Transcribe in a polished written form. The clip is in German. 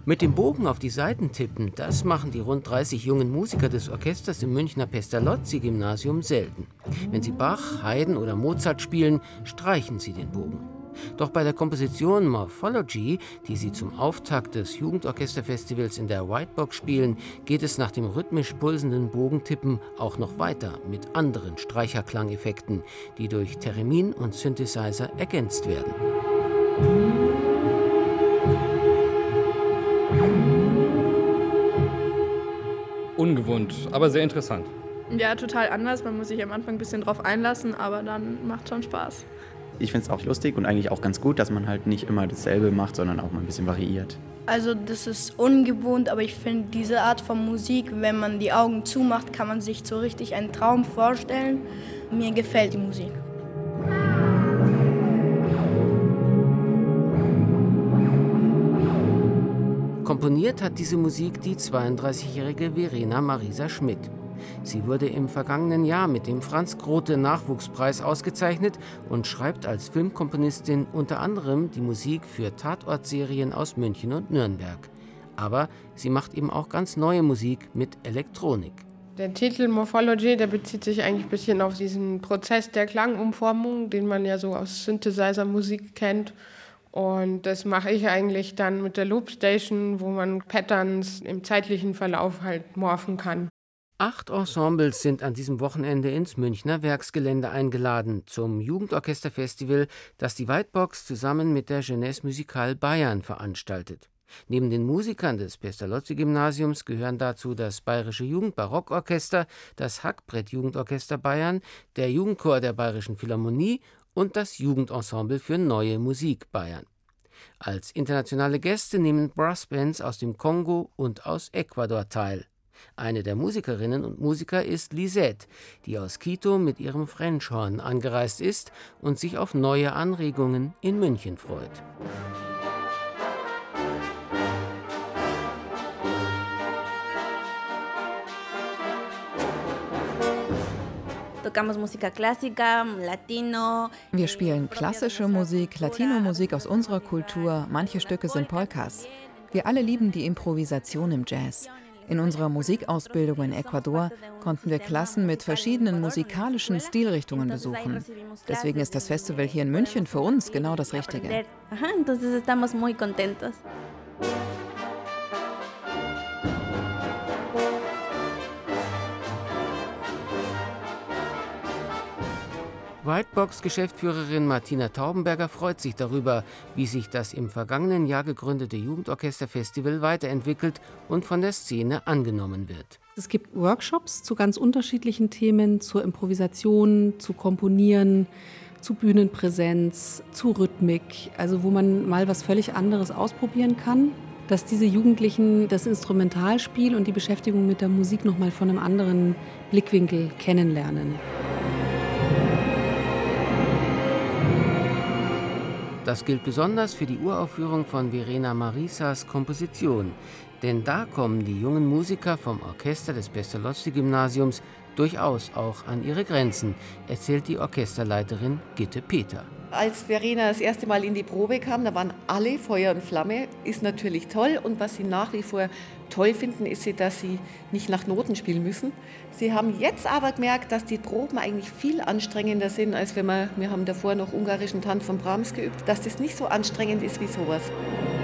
Mit dem Bogen auf die Saiten tippen, das machen die rund 30 jungen Musiker des Orchesters im Münchner Pestalozzi-Gymnasium selten. Wenn sie Bach, Haydn oder Mozart spielen, streichen sie den Bogen. Doch bei der Komposition Morphology, die sie zum Auftakt des Jugendorchesterfestivals in der Whitebox spielen, geht es nach dem rhythmisch pulsenden Bogentippen auch noch weiter mit anderen Streicherklangeffekten, die durch Theremin und Synthesizer ergänzt werden. Ungewohnt, aber sehr interessant. Ja, total anders. Man muss sich am Anfang ein bisschen drauf einlassen, aber dann macht schon Spaß. Ich finde es auch lustig und eigentlich auch ganz gut, dass man halt nicht immer dasselbe macht, sondern auch mal ein bisschen variiert. Also das ist ungewohnt, aber ich finde diese Art von Musik, wenn man die Augen zumacht, kann man sich so richtig einen Traum vorstellen. Mir gefällt die Musik. Komponiert hat diese Musik die 32-jährige Verena Marisa Schmidt. Sie wurde im vergangenen Jahr mit dem Franz-Grote-Nachwuchspreis ausgezeichnet und schreibt als Filmkomponistin unter anderem die Musik für Tatortserien aus München und Nürnberg. Aber sie macht eben auch ganz neue Musik mit Elektronik. Der Titel Morphology, der bezieht sich eigentlich ein bisschen auf diesen Prozess der Klangumformung, den man ja so aus Synthesizer-Musik kennt. Und das mache ich eigentlich dann mit der Loopstation, wo man Patterns im zeitlichen Verlauf halt morphen kann. 8 Ensembles sind an diesem Wochenende ins Münchner Werksgelände eingeladen zum Jugendorchesterfestival, das die Whitebox zusammen mit der Jeunesse Musicale Bayern veranstaltet. Neben den Musikern des Pestalozzi-Gymnasiums gehören dazu das Bayerische Jugendbarockorchester, das Hackbrett-Jugendorchester Bayern, der Jugendchor der Bayerischen Philharmonie und das Jugendensemble für Neue Musik Bayern. Als internationale Gäste nehmen Brassbands aus dem Kongo und aus Ecuador teil. Eine der Musikerinnen und Musiker ist Lisette, die aus Quito mit ihrem Frenchhorn angereist ist und sich auf neue Anregungen in München freut. Wir spielen klassische Musik, Latino-Musik aus unserer Kultur, manche Stücke sind Polkas. Wir alle lieben die Improvisation im Jazz. In unserer Musikausbildung in Ecuador konnten wir Klassen mit verschiedenen musikalischen Stilrichtungen besuchen. Deswegen ist das Festival hier in München für uns genau das Richtige. Whitebox-Geschäftsführerin Martina Taubenberger freut sich darüber, wie sich das im vergangenen Jahr gegründete Jugendorchesterfestival weiterentwickelt und von der Szene angenommen wird. Es gibt Workshops zu ganz unterschiedlichen Themen, zur Improvisation, zu Komponieren, zu Bühnenpräsenz, zu Rhythmik, also wo man mal was völlig anderes ausprobieren kann, dass diese Jugendlichen das Instrumentalspiel und die Beschäftigung mit der Musik noch mal von einem anderen Blickwinkel kennenlernen. Das gilt besonders für die Uraufführung von Verena Marisas Komposition. Denn da kommen die jungen Musiker vom Orchester des Pestalozzi-Gymnasiums durchaus auch an ihre Grenzen, erzählt die Orchesterleiterin Gitte Peter. Als Verena das erste Mal in die Probe kam, da waren alle Feuer und Flamme, ist natürlich toll. Und was sie nach wie vor toll finden, ist, dass sie nicht nach Noten spielen müssen. Sie haben jetzt aber gemerkt, dass die Proben eigentlich viel anstrengender sind, als wir haben davor noch ungarischen Tanz von Brahms geübt, dass das nicht so anstrengend ist wie sowas.